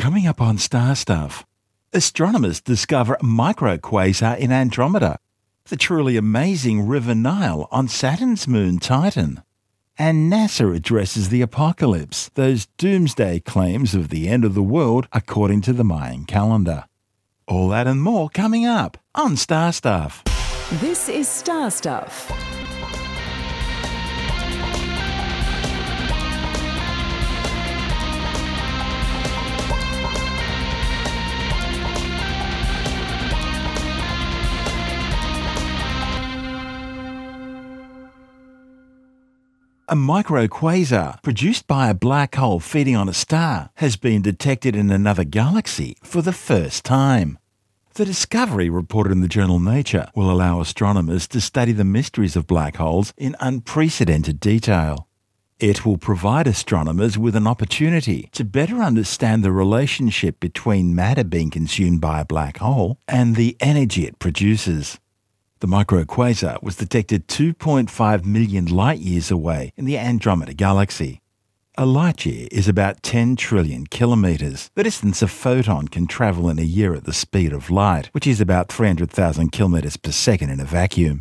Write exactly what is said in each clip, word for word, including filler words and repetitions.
Coming up on Star Stuff, astronomers discover a microquasar in Andromeda, the truly amazing River Nile on Saturn's moon Titan, and NASA addresses the apocalypse, those doomsday claims of the end of the world according to the Mayan calendar. All that and more coming up on Star Stuff. This is Star Stuff. A microquasar, produced by a black hole feeding on a star, has been detected in another galaxy for the first time. The discovery, reported in the journal Nature, will allow astronomers to study the mysteries of black holes in unprecedented detail. It will provide astronomers with an opportunity to better understand the relationship between matter being consumed by a black hole and the energy it produces. The microquasar was detected two point five million light-years away in the Andromeda Galaxy. A light-year is about ten trillion kilometres, the distance a photon can travel in a year at the speed of light, which is about three hundred thousand kilometres per second in a vacuum.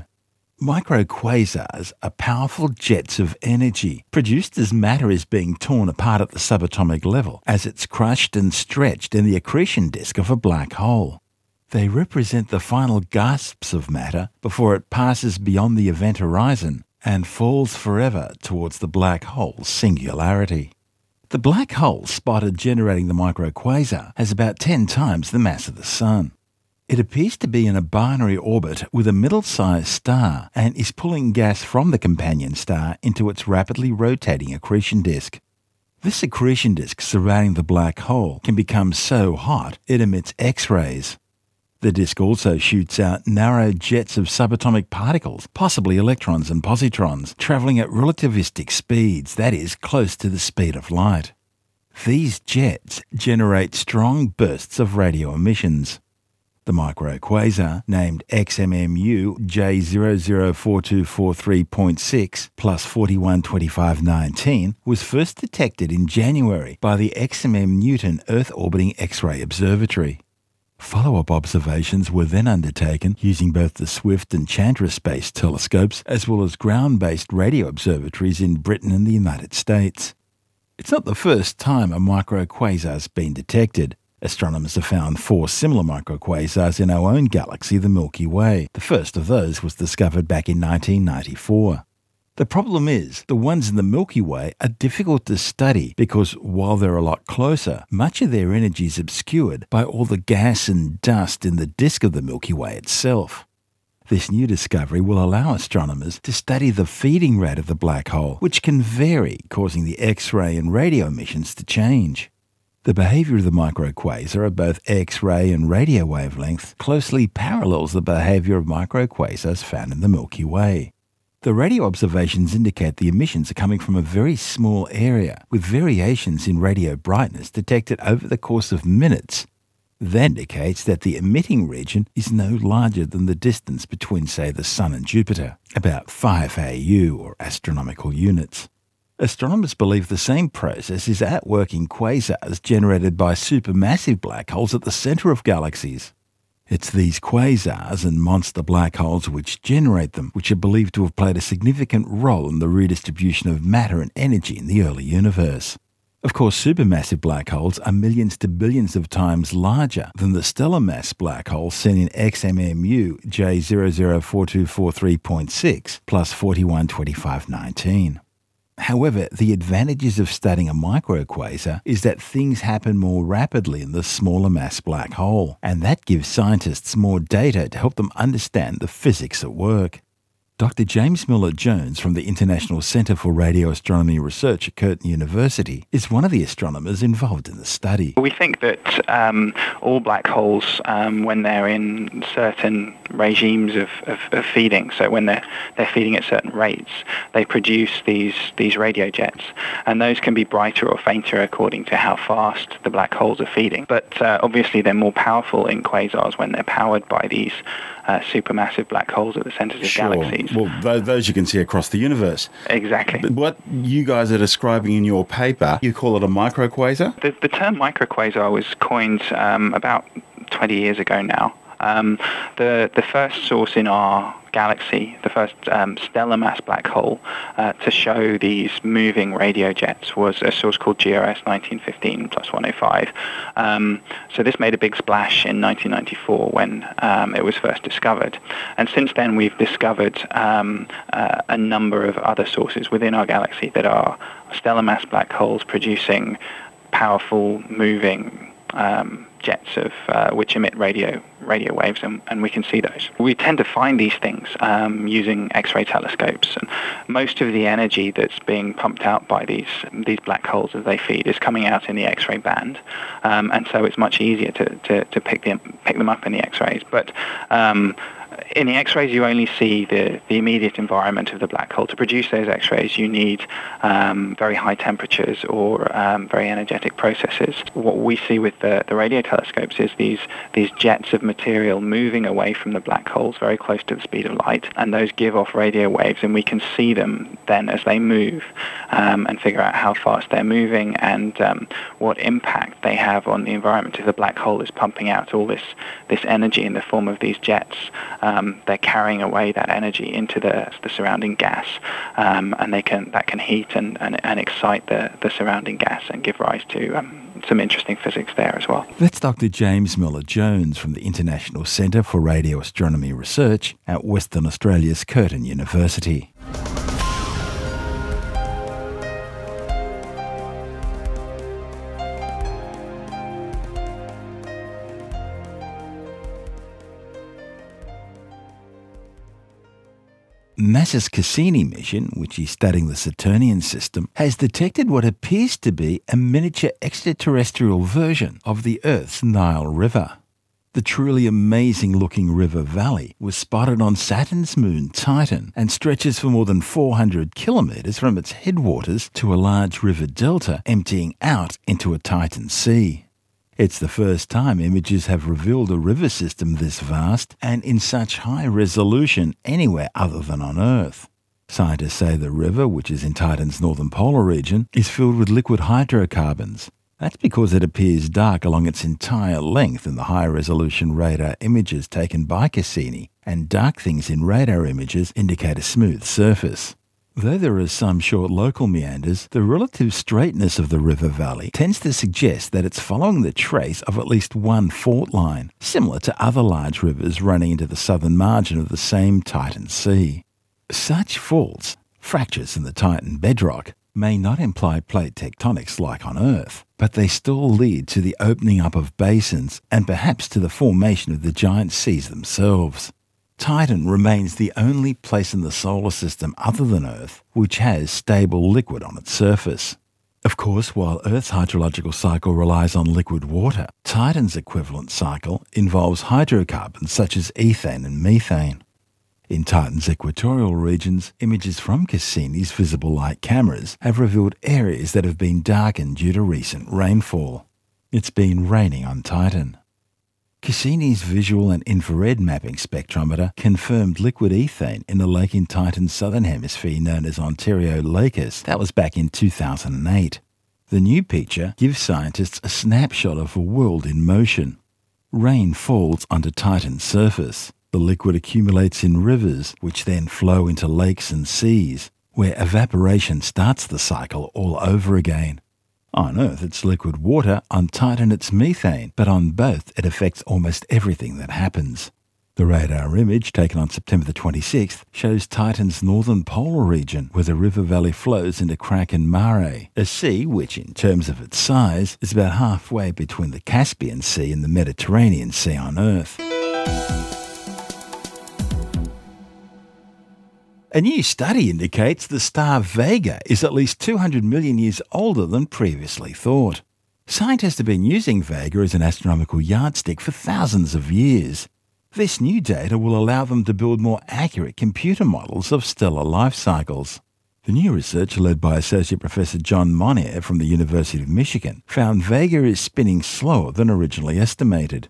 Microquasars are powerful jets of energy, produced as matter is being torn apart at the subatomic level as it's crushed and stretched in the accretion disk of a black hole. They represent the final gasps of matter before it passes beyond the event horizon and falls forever towards the black hole's singularity. The black hole spotted generating the microquasar has about ten times the mass of the Sun. It appears to be in a binary orbit with a middle-sized star and is pulling gas from the companion star into its rapidly rotating accretion disk. This accretion disk surrounding the black hole can become so hot it emits X-rays. The disk also shoots out narrow jets of subatomic particles, possibly electrons and positrons, travelling at relativistic speeds, that is, close to the speed of light. These jets generate strong bursts of radio emissions. The microquasar, named X M M U J zero zero four two four three point six plus forty-one twenty-five nineteen, was first detected in January by the X M M Newton Earth Orbiting X-ray Observatory. Follow-up observations were then undertaken using both the Swift and Chandra-based telescopes as well as ground-based radio observatories in Britain and the United States. It's not the first time a microquasar has been detected. Astronomers have found four similar microquasars in our own galaxy, the Milky Way. The first of those was discovered back in nineteen ninety-four. The problem is, the ones in the Milky Way are difficult to study because while they're a lot closer, much of their energy is obscured by all the gas and dust in the disk of the Milky Way itself. This new discovery will allow astronomers to study the feeding rate of the black hole, which can vary, causing the X-ray and radio emissions to change. The behaviour of the microquasar at both X-ray and radio wavelengths closely parallels the behaviour of microquasars found in the Milky Way. The radio observations indicate the emissions are coming from a very small area, with variations in radio brightness detected over the course of minutes. That indicates that the emitting region is no larger than the distance between, say, the Sun and Jupiter, about five A U or astronomical units. Astronomers believe the same process is at work in quasars generated by supermassive black holes at the centre of galaxies. It's these quasars and monster black holes which generate them, which are believed to have played a significant role in the redistribution of matter and energy in the early universe. Of course, supermassive black holes are millions to billions of times larger than the stellar mass black hole seen in X M M U J zero zero four two four three point six plus forty-one twenty-five nineteen. However, the advantages of studying a microquasar is that things happen more rapidly in the smaller mass black hole, and that gives scientists more data to help them understand the physics at work. Doctor James Miller-Jones from the International Centre for Radio Astronomy Research at Curtin University is one of the astronomers involved in the study. We think that um, all black holes, um, when they're in certain regimes of, of, of feeding, so when they're, they're feeding at certain rates, they produce these, these radio jets, and those can be brighter or fainter according to how fast the black holes are feeding. But uh, obviously they're more powerful in quasars when they're powered by these uh, supermassive black holes at the centres of sure. galaxies. galaxies. Well, th- those you can see across the universe. Exactly. But what you guys are describing in your paper, you call it a microquasar? The, the term microquasar was coined um, about twenty years ago now. Um, the the first source in our galaxy, the first um, stellar mass black hole uh, to show these moving radio jets was a source called G R S nineteen fifteen plus one oh five. Um, so this made a big splash in nineteen ninety-four when um, it was first discovered. And since then we've discovered um, uh, a number of other sources within our galaxy that are stellar mass black holes producing powerful, moving um, jets of uh, which emit radio radio waves, and, and we can see those. We tend to find these things um, using X-ray telescopes, and most of the energy that's being pumped out by these these black holes as they feed is coming out in the X-ray band, um, and so it's much easier to, to, to pick them pick them up in the X-rays. But um, in the X-rays, you only see the, the immediate environment of the black hole. To produce those X-rays, you need um, very high temperatures or um, very energetic processes. What we see with the, the radio telescopes is these these jets of material moving away from the black holes very close to the speed of light, and those give off radio waves, and we can see them then as they move um, and figure out how fast they're moving and um, what impact they have on the environment. If the black hole is pumping out all this, this energy in the form of these jets, Um, they're carrying away that energy into the, the surrounding gas, um, and they can that can heat and, and, and excite the, the surrounding gas and give rise to um, some interesting physics there as well. That's Doctor James Miller-Jones from the International Centre for Radio Astronomy Research at Western Australia's Curtin University. NASA's Cassini mission, which is studying the Saturnian system, has detected what appears to be a miniature extraterrestrial version of the Earth's Nile River. The truly amazing-looking river valley was spotted on Saturn's moon Titan and stretches for more than four hundred kilometres from its headwaters to a large river delta emptying out into a Titan sea. It's the first time images have revealed a river system this vast and in such high resolution anywhere other than on Earth. Scientists say the river, which is in Titan's northern polar region, is filled with liquid hydrocarbons. That's because it appears dark along its entire length in the high-resolution radar images taken by Cassini, and dark things in radar images indicate a smooth surface. Though there are some short local meanders, the relative straightness of the river valley tends to suggest that it's following the trace of at least one fault line, similar to other large rivers running into the southern margin of the same Titan Sea. Such faults, fractures in the Titan bedrock, may not imply plate tectonics like on Earth, but they still lead to the opening up of basins and perhaps to the formation of the giant seas themselves. Titan remains the only place in the solar system other than Earth which has stable liquid on its surface. Of course, while Earth's hydrological cycle relies on liquid water, Titan's equivalent cycle involves hydrocarbons such as ethane and methane. In Titan's equatorial regions, images from Cassini's visible light cameras have revealed areas that have been darkened due to recent rainfall. It's been raining on Titan. Cassini's visual and infrared mapping spectrometer confirmed liquid ethane in a lake in Titan's southern hemisphere known as Ontario Lacus. That was back in two thousand eight. The new picture gives scientists a snapshot of a world in motion. Rain falls onto Titan's surface. The liquid accumulates in rivers, which then flow into lakes and seas, where evaporation starts the cycle all over again. On Earth, it's liquid water. On Titan, it's methane. But on both, it affects almost everything that happens. The radar image, taken on September the twenty-sixth, shows Titan's northern polar region, where the river valley flows into Kraken Mare, a sea which, in terms of its size, is about halfway between the Caspian Sea and the Mediterranean Sea on Earth. A new study indicates the star Vega is at least two hundred million years older than previously thought. Scientists have been using Vega as an astronomical yardstick for thousands of years. This new data will allow them to build more accurate computer models of stellar life cycles. The new research, led by Associate Professor John Monier from the University of Michigan, found Vega is spinning slower than originally estimated.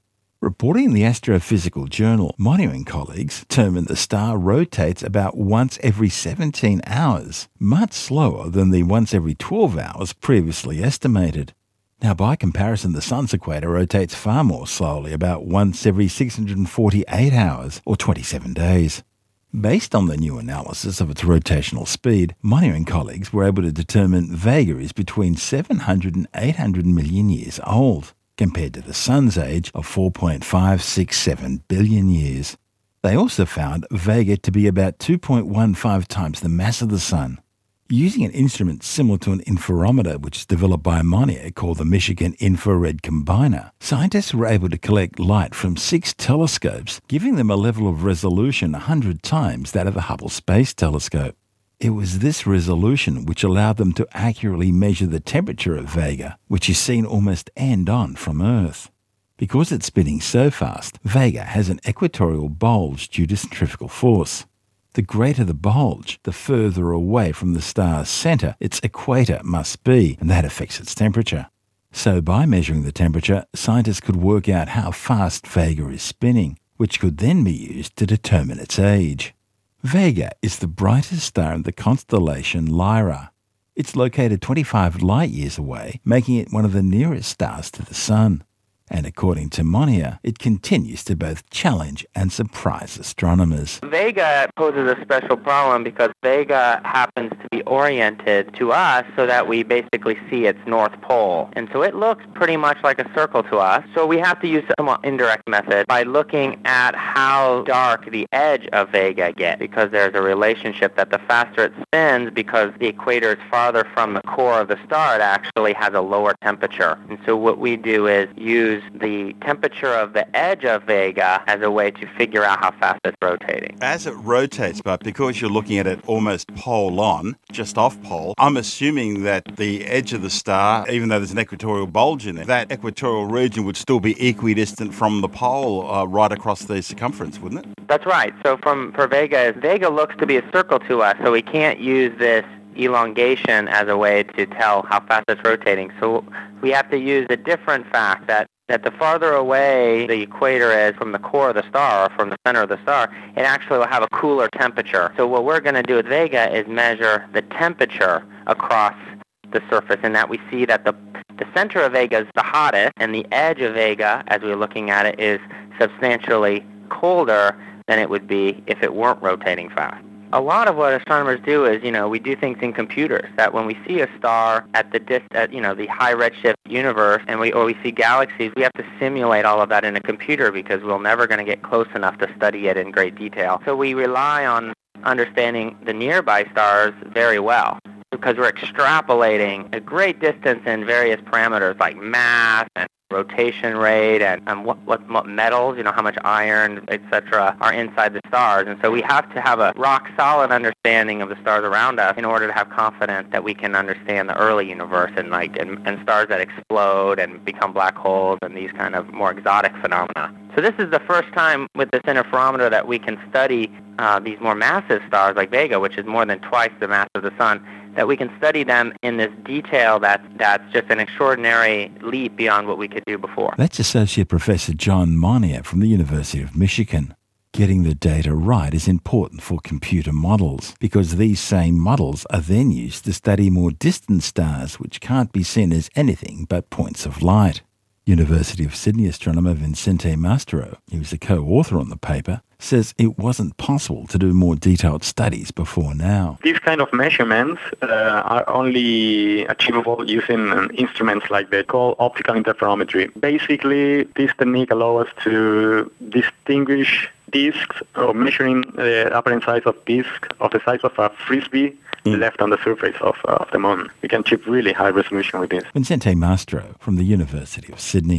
Reporting in the Astrophysical Journal, Monio and colleagues determined the star rotates about once every seventeen hours, much slower than the once every twelve hours previously estimated. Now, by comparison, the Sun's equator rotates far more slowly, about once every six hundred forty-eight hours, or twenty-seven days. Based on the new analysis of its rotational speed, Monio and colleagues were able to determine Vega is between seven hundred and eight hundred million years old, compared to the Sun's age of four point five six seven billion years. They also found Vega to be about two point one five times the mass of the Sun. Using an instrument similar to an interferometer, which is developed by Monio called the Michigan Infrared Combiner, scientists were able to collect light from six telescopes, giving them a level of resolution one hundred times that of the Hubble Space Telescope. It was this resolution which allowed them to accurately measure the temperature of Vega, which is seen almost end-on from Earth. Because it's spinning so fast, Vega has an equatorial bulge due to centrifugal force. The greater the bulge, the further away from the star's centre its equator must be, and that affects its temperature. So by measuring the temperature, scientists could work out how fast Vega is spinning, which could then be used to determine its age. Vega is the brightest star in the constellation Lyra. It's located twenty-five light-years away, making it one of the nearest stars to the Sun. And according to Monio, it continues to both challenge and surprise astronomers. Vega poses a special problem because Vega happens to be oriented to us so that we basically see its north pole. And so it looks pretty much like a circle to us. So we have to use a somewhat indirect method by looking at how dark the edge of Vega gets, because there's a relationship that the faster it spins, because the equator is farther from the core of the star, it actually has a lower temperature. And so what we do is use the temperature of the edge of Vega as a way to figure out how fast it's rotating. As it rotates, but because you're looking at it almost pole on, just off pole, I'm assuming that the edge of the star, even though there's an equatorial bulge in it, that equatorial region would still be equidistant from the pole uh, right across the circumference, wouldn't it? That's right. So from for Vega, Vega looks to be a circle to us, so we can't use this elongation as a way to tell how fast it's rotating. So we have to use a different fact that that the farther away the equator is from the core of the star, or from the center of the star, it actually will have a cooler temperature. So what we're going to do with Vega is measure the temperature across the surface, and that we see that the the center of Vega is the hottest, and the edge of Vega, as we're looking at it, is substantially colder than it would be if it weren't rotating fast. A lot of what astronomers do is, you know, we do things in computers, that when we see a star at the dist- at, you know, the high redshift universe, and we or we see galaxies, we have to simulate all of that in a computer because we're never going to get close enough to study it in great detail. So we rely on understanding the nearby stars very well, because we're extrapolating a great distance in various parameters like mass and rotation rate and, and what, what, what metals, you know, how much iron, et cetera, are inside the stars. And so we have to have a rock-solid understanding of the stars around us in order to have confidence that we can understand the early universe and, like, and, and stars that explode and become black holes and these kind of more exotic phenomena. So this is the first time with this interferometer that we can study uh, these more massive stars like Vega, which is more than twice the mass of the Sun, that we can study them in this detail that, that's just an extraordinary leap beyond what we could do before. That's Associate Professor John Monio from the University of Michigan. Getting the data right is important for computer models, because these same models are then used to study more distant stars which can't be seen as anything but points of light. University of Sydney astronomer Vincente Mastro, who was a co-author on the paper, says it wasn't possible to do more detailed studies before now. These kind of measurements uh, are only achievable using um, instruments like they call optical interferometry. Basically, this technique allows us to distinguish disks, or measuring the apparent size of disk of the size of a frisbee mm. left on the surface of, uh, of the moon. We can achieve really high resolution with this. Vincente Mastro from the University of Sydney.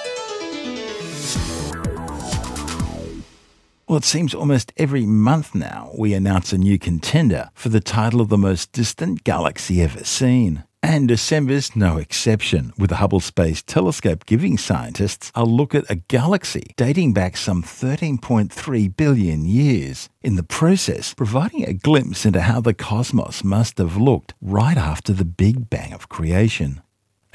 Well, it seems almost every month now we announce a new contender for the title of the most distant galaxy ever seen. And December's no exception, with the Hubble Space Telescope giving scientists a look at a galaxy dating back some thirteen point three billion years, in the process providing a glimpse into how the cosmos must have looked right after the Big Bang of creation.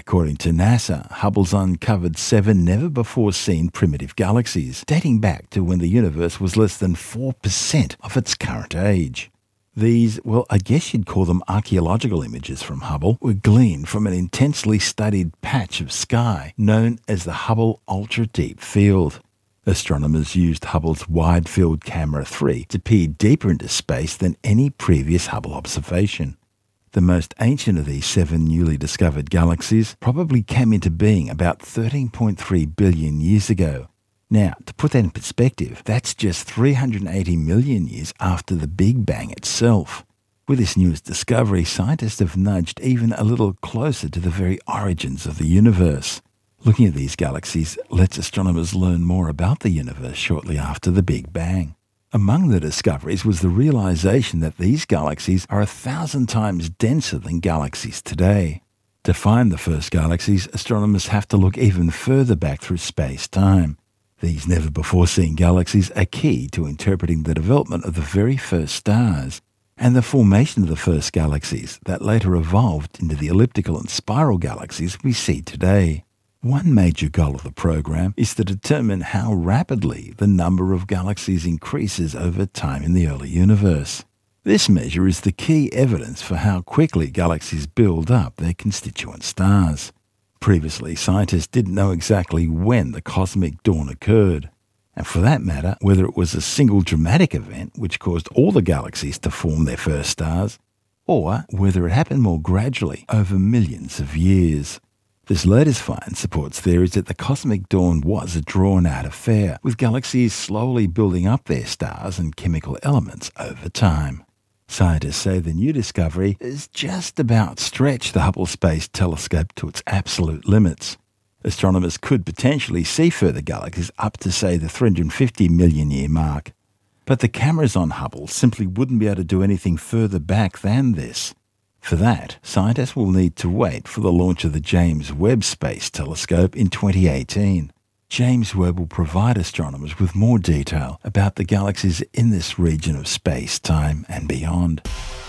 According to NASA, Hubble's uncovered seven never-before-seen primitive galaxies, dating back to when the universe was less than four percent of its current age. These, well, I guess you'd call them archaeological images from Hubble, were gleaned from an intensely studied patch of sky known as the Hubble Ultra Deep Field. Astronomers used Hubble's Wide Field Camera three to peer deeper into space than any previous Hubble observation. The most ancient of these seven newly discovered galaxies probably came into being about thirteen point three billion years ago. Now, to put that in perspective, that's just three hundred eighty million years after the Big Bang itself. With this newest discovery, scientists have nudged even a little closer to the very origins of the universe. Looking at these galaxies lets astronomers learn more about the universe shortly after the Big Bang. Among the discoveries was the realization that these galaxies are a thousand times denser than galaxies today. To find the first galaxies, astronomers have to look even further back through space-time. These never-before-seen galaxies are key to interpreting the development of the very first stars and the formation of the first galaxies that later evolved into the elliptical and spiral galaxies we see today. One major goal of the program is to determine how rapidly the number of galaxies increases over time in the early universe. This measure is the key evidence for how quickly galaxies build up their constituent stars. Previously, scientists didn't know exactly when the cosmic dawn occurred, and for that matter, whether it was a single dramatic event which caused all the galaxies to form their first stars, or whether it happened more gradually over millions of years. This latest find supports theories that the cosmic dawn was a drawn-out affair, with galaxies slowly building up their stars and chemical elements over time. Scientists say the new discovery has just about stretched the Hubble Space Telescope to its absolute limits. Astronomers could potentially see further galaxies up to, say, the three hundred fifty million year mark. But the cameras on Hubble simply wouldn't be able to do anything further back than this. For that, scientists will need to wait for the launch of the James Webb Space Telescope in twenty eighteen. James Webb will provide astronomers with more detail about the galaxies in this region of space, time, and beyond.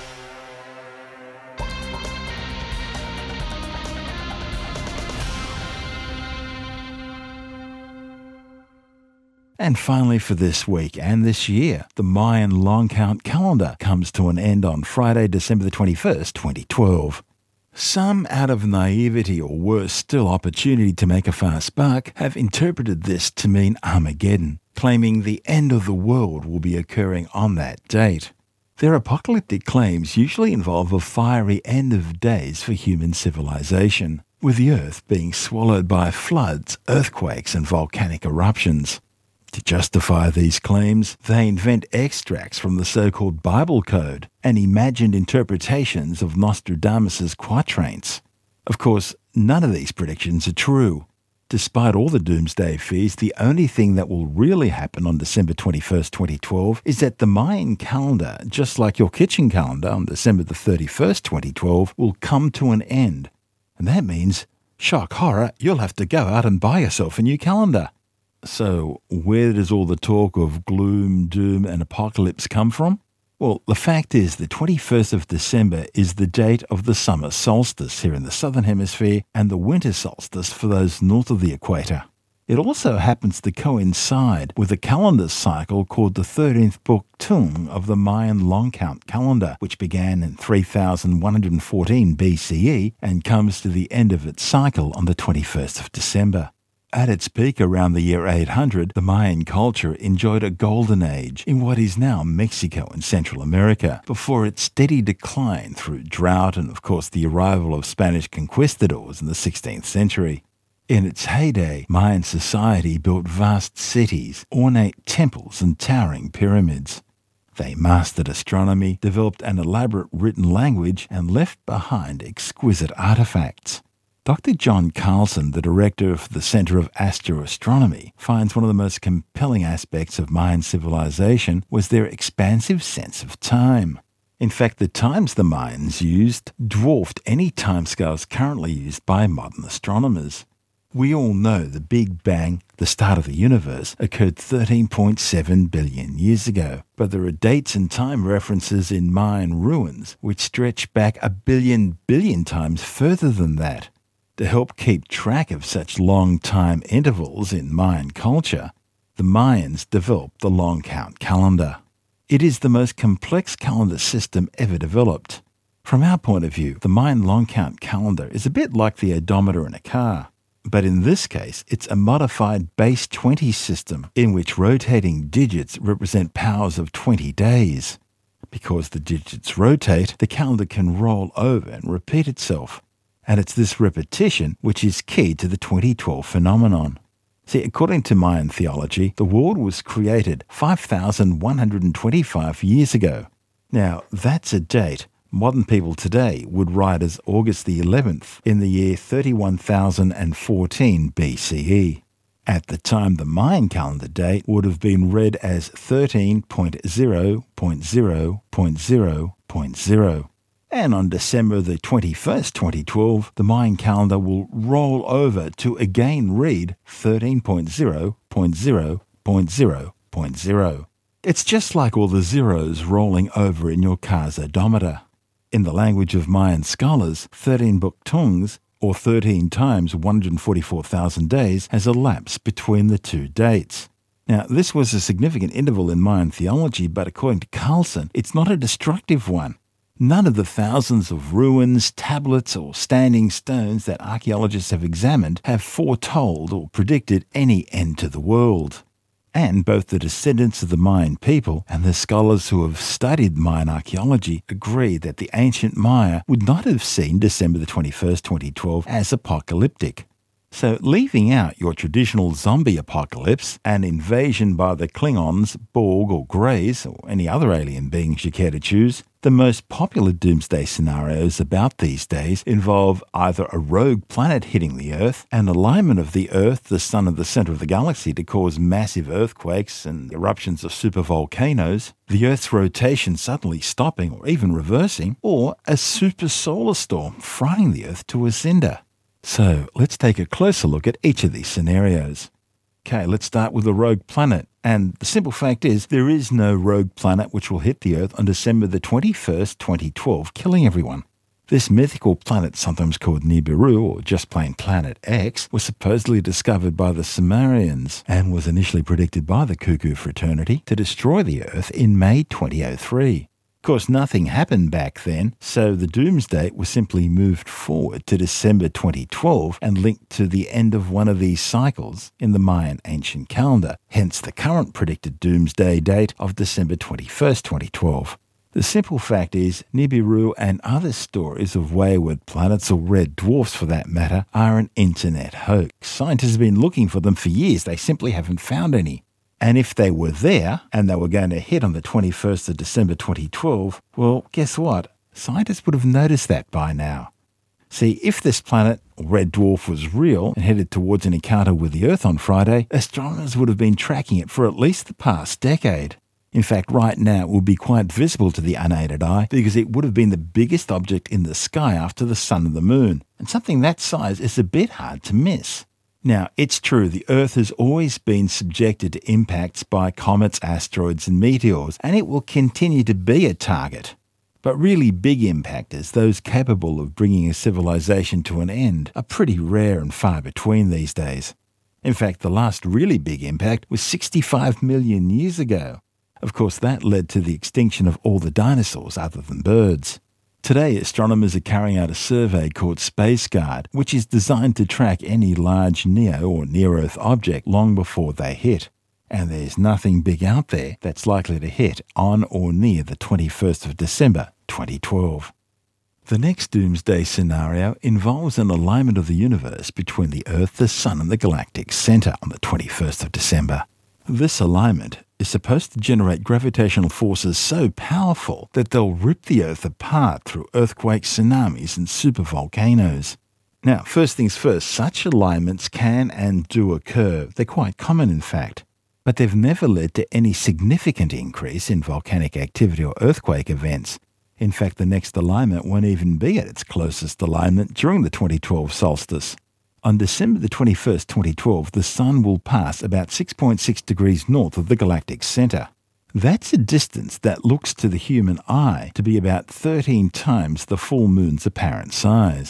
And finally for this week and this year, the Mayan long count calendar comes to an end on Friday, December the twenty-first, twenty twelve. Some, out of naivety or worse still opportunity to make a fast buck, have interpreted this to mean Armageddon, claiming the end of the world will be occurring on that date. Their apocalyptic claims usually involve a fiery end of days for human civilization, with the Earth being swallowed by floods, earthquakes, and volcanic eruptions. To justify these claims, they invent extracts from the so-called Bible Code and imagined interpretations of Nostradamus' quatrains. Of course, none of these predictions are true. Despite all the doomsday fears, the only thing that will really happen on December twenty-first, twenty twelve is that the Mayan calendar, just like your kitchen calendar on December the thirty-first, twenty twelve, will come to an end. And that means, shock horror, you'll have to go out and buy yourself a new calendar. So, where does all the talk of gloom, doom, and apocalypse come from? Well, the fact is the twenty-first of December is the date of the summer solstice here in the southern hemisphere and the winter solstice for those north of the equator. It also happens to coincide with a calendar cycle called the thirteenth book Tung of the Mayan long count calendar, which began in three thousand one hundred fourteen B C E and comes to the end of its cycle on the twenty-first of December. At its peak around the year eight hundred, the Mayan culture enjoyed a golden age in what is now Mexico and Central America, before its steady decline through drought and, of course, the arrival of Spanish conquistadors in the sixteenth century. In its heyday, Mayan society built vast cities, ornate temples, and towering pyramids. They mastered astronomy, developed an elaborate written language, and left behind exquisite artifacts. Doctor John Carlson, the director of the Center of Astroastronomy, finds one of the most compelling aspects of Mayan civilization was their expansive sense of time. In fact, the times the Mayans used dwarfed any timescales currently used by modern astronomers. We all know the Big Bang, the start of the universe, occurred thirteen point seven billion years ago, but there are dates and time references in Mayan ruins which stretch back a billion billion times further than that. To help keep track of such long time intervals in Mayan culture, the Mayans developed the long count calendar. It is the most complex calendar system ever developed. From our point of view, the Mayan long count calendar is a bit like the odometer in a car. But in this case, it's a modified base twenty system in which rotating digits represent powers of twenty days. Because the digits rotate, the calendar can roll over and repeat itself. And it's this repetition which is key to the twenty twelve phenomenon. See, according to Mayan theology, the world was created five thousand one hundred twenty-five years ago. Now, that's a date modern people today would write as August the eleventh in the year thirty-one thousand fourteen B C E. At the time, the Mayan calendar date would have been read as thirteen point zero point zero point zero point zero. And on December the twenty-first, twenty twelve, the Mayan calendar will roll over to again read thirteen point zero point zero point zero point zero. It's just like all the zeros rolling over in your car's odometer. In the language of Mayan scholars, thirteen buktungs, or thirteen times one hundred forty-four thousand days, has elapsed between the two dates. Now, this was a significant interval in Mayan theology, but according to Carlson, it's not a destructive one. None of the thousands of ruins, tablets, or standing stones that archaeologists have examined have foretold or predicted any end to the world. And both the descendants of the Mayan people and the scholars who have studied Mayan archaeology agree that the ancient Maya would not have seen December the twenty-first, twenty twelve as apocalyptic. So leaving out your traditional zombie apocalypse, an invasion by the Klingons, Borg or Greys, or any other alien beings you care to choose, the most popular doomsday scenarios about these days involve either a rogue planet hitting the Earth, an alignment of the Earth, the Sun, and the centre of the galaxy to cause massive earthquakes and eruptions of supervolcanoes, the Earth's rotation suddenly stopping or even reversing, or a super solar storm frying the Earth to a cinder. So let's take a closer look at each of these scenarios. Okay, let's start with the rogue planet. And the simple fact is, there is no rogue planet which will hit the Earth on December the twenty-first, twenty twelve, killing everyone. This mythical planet, sometimes called Nibiru, or just plain Planet X, was supposedly discovered by the Sumerians and was initially predicted by the Cuckoo Fraternity to destroy the Earth in May twenty oh three. Of course, nothing happened back then, so the doomsday was simply moved forward to December twenty twelve and linked to the end of one of these cycles in the Mayan ancient calendar, hence the current predicted doomsday date of December twenty-first, twenty twelve. The simple fact is, Nibiru and other stories of wayward planets, or red dwarfs for that matter, are an internet hoax. Scientists have been looking for them for years, they simply haven't found any. And if they were there, and they were going to hit on the twenty-first of December twenty twelve, well, guess what? Scientists would have noticed that by now. See, if this planet, or red dwarf, was real and headed towards an encounter with the Earth on Friday, astronomers would have been tracking it for at least the past decade. In fact, right now it would be quite visible to the unaided eye because it would have been the biggest object in the sky after the sun and the moon. And something that size is a bit hard to miss. Now, it's true, the Earth has always been subjected to impacts by comets, asteroids and meteors, and it will continue to be a target. But really big impactors, those capable of bringing a civilization to an end, are pretty rare and far between these days. In fact, the last really big impact was sixty-five million years ago. Of course, that led to the extinction of all the dinosaurs other than birds. Today, astronomers are carrying out a survey called SpaceGuard, which is designed to track any large neo or near-Earth object long before they hit. And there's nothing big out there that's likely to hit on or near the twenty-first of December, twenty twelve. The next doomsday scenario involves an alignment of the universe between the Earth, the Sun, and the galactic centre on the twenty-first of December. This alignment is supposed to generate gravitational forces so powerful that they'll rip the Earth apart through earthquakes, tsunamis, and supervolcanoes. Now, first things first, such alignments can and do occur. They're quite common, in fact. But they've never led to any significant increase in volcanic activity or earthquake events. In fact, the next alignment won't even be at its closest alignment during the twenty twelve solstice. On December the twenty-first, twenty twelve, the Sun will pass about six point six degrees north of the galactic centre. That's a distance that looks to the human eye to be about thirteen times the full moon's apparent size.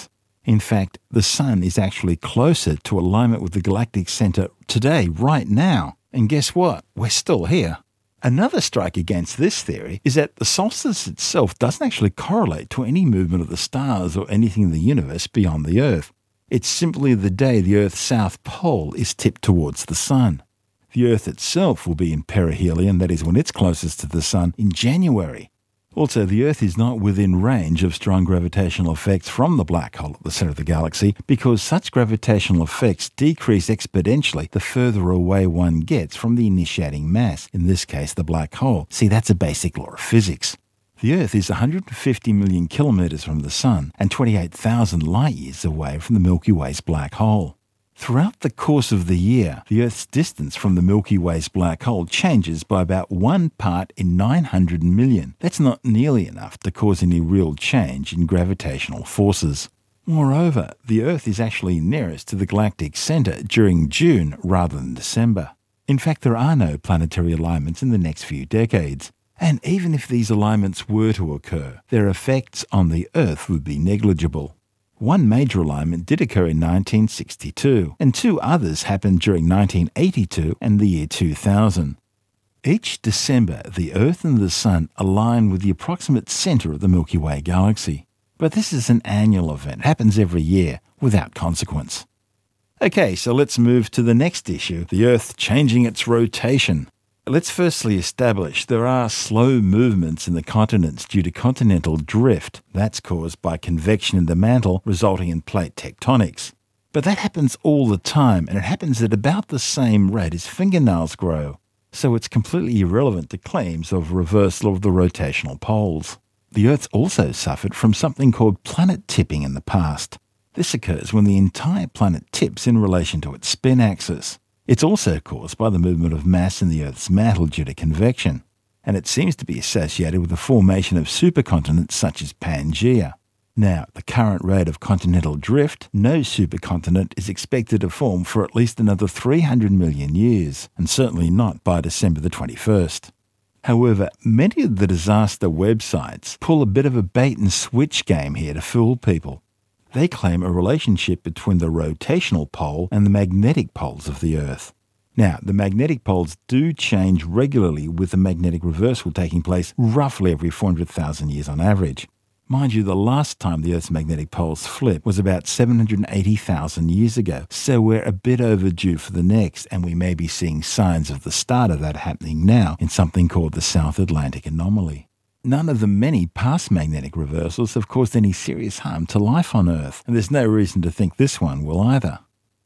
In fact, the Sun is actually closer to alignment with the galactic centre today, right now. And guess what? We're still here. Another strike against this theory is that the solstice itself doesn't actually correlate to any movement of the stars or anything in the universe beyond the Earth. It's simply the day the Earth's south pole is tipped towards the Sun. The Earth itself will be in perihelion, that is when it's closest to the Sun, in January. Also, the Earth is not within range of strong gravitational effects from the black hole at the centre of the galaxy because such gravitational effects decrease exponentially the further away one gets from the initiating mass, in this case the black hole. See, that's a basic law of physics. The Earth is one hundred fifty million kilometres from the Sun and twenty-eight thousand light-years away from the Milky Way's black hole. Throughout the course of the year, the Earth's distance from the Milky Way's black hole changes by about one part in nine hundred million. That's not nearly enough to cause any real change in gravitational forces. Moreover, the Earth is actually nearest to the galactic centre during June rather than December. In fact, there are no planetary alignments in the next few decades. And even if these alignments were to occur, their effects on the Earth would be negligible. One major alignment did occur in nineteen sixty-two, and two others happened during nineteen eighty-two and the year two thousand. Each December, the Earth and the Sun align with the approximate centre of the Milky Way galaxy. But this is an annual event, it happens every year, without consequence. Okay, so let's move to the next issue, the Earth changing its rotation. Let's firstly establish there are slow movements in the continents due to continental drift. That's caused by convection in the mantle, resulting in plate tectonics. But that happens all the time, and it happens at about the same rate as fingernails grow. So it's completely irrelevant to claims of reversal of the rotational poles. The Earth's also suffered from something called planet tipping in the past. This occurs when the entire planet tips in relation to its spin axis. It's also caused by the movement of mass in the Earth's mantle due to convection, and it seems to be associated with the formation of supercontinents such as Pangaea. Now, at the current rate of continental drift, no supercontinent is expected to form for at least another three hundred million years, and certainly not by December the twenty-first. However, many of the disaster websites pull a bit of a bait-and-switch game here to fool people. They claim a relationship between the rotational pole and the magnetic poles of the Earth. Now, the magnetic poles do change regularly with the magnetic reversal taking place roughly every four hundred thousand years on average. Mind you, the last time the Earth's magnetic poles flipped was about seven hundred eighty thousand years ago, so we're a bit overdue for the next, and we may be seeing signs of the start of that happening now in something called the South Atlantic Anomaly. None of the many past magnetic reversals have caused any serious harm to life on Earth, and there's no reason to think this one will either.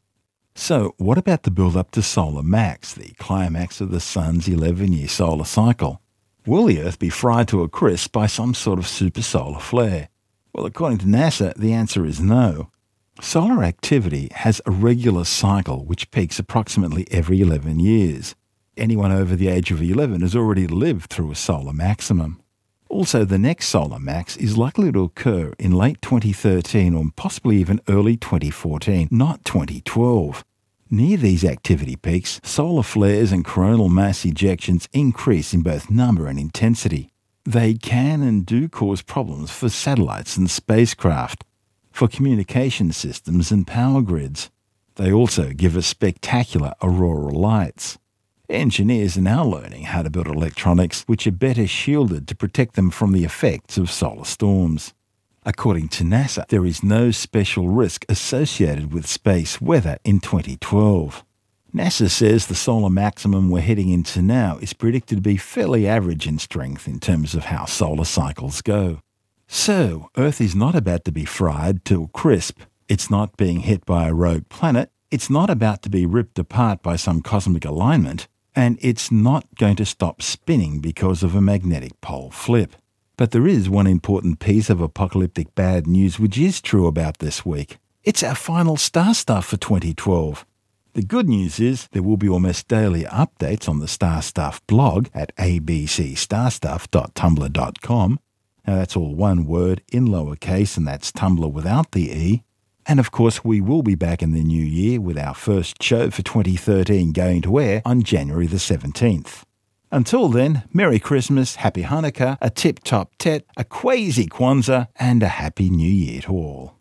So, what about the build-up to solar max, the climax of the Sun's eleven-year solar cycle? Will the Earth be fried to a crisp by some sort of supersolar flare? Well, according to NASA, the answer is no. Solar activity has a regular cycle which peaks approximately every eleven years. Anyone over the age of eleven has already lived through a solar maximum. Also, the next solar max is likely to occur in late twenty thirteen or possibly even early twenty fourteen, not twenty twelve. Near these activity peaks, solar flares and coronal mass ejections increase in both number and intensity. They can and do cause problems for satellites and spacecraft, for communication systems and power grids. They also give us spectacular auroral lights. Engineers are now learning how to build electronics which are better shielded to protect them from the effects of solar storms. According to NASA, there is no special risk associated with space weather in twenty twelve. NASA says the solar maximum we're heading into now is predicted to be fairly average in strength in terms of how solar cycles go. So, Earth is not about to be fried to a crisp. It's not being hit by a rogue planet. It's not about to be ripped apart by some cosmic alignment. And it's not going to stop spinning because of a magnetic pole flip. But there is one important piece of apocalyptic bad news which is true about this week. It's our final Star Stuff for twenty twelve. The good news is there will be almost daily updates on the Star Stuff blog at a b c star stuff dot tumblr dot com. Now that's all one word in lowercase, and that's Tumblr without the E. And of course, we will be back in the new year with our first show for twenty thirteen going to air on January the seventeenth. Until then, Merry Christmas, Happy Hanukkah, a tip-top tet, a quasi Kwanzaa, and a Happy New Year to all.